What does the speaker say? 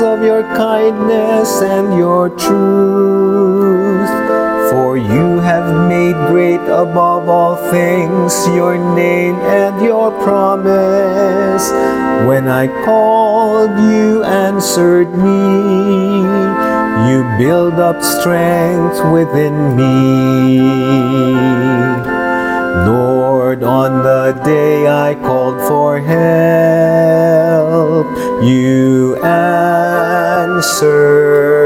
of your kindness and your truth. For you have made great above all things your name and your promise. When I called, you answered me. You build up strength within me. Lord, on the day I called for help, you answered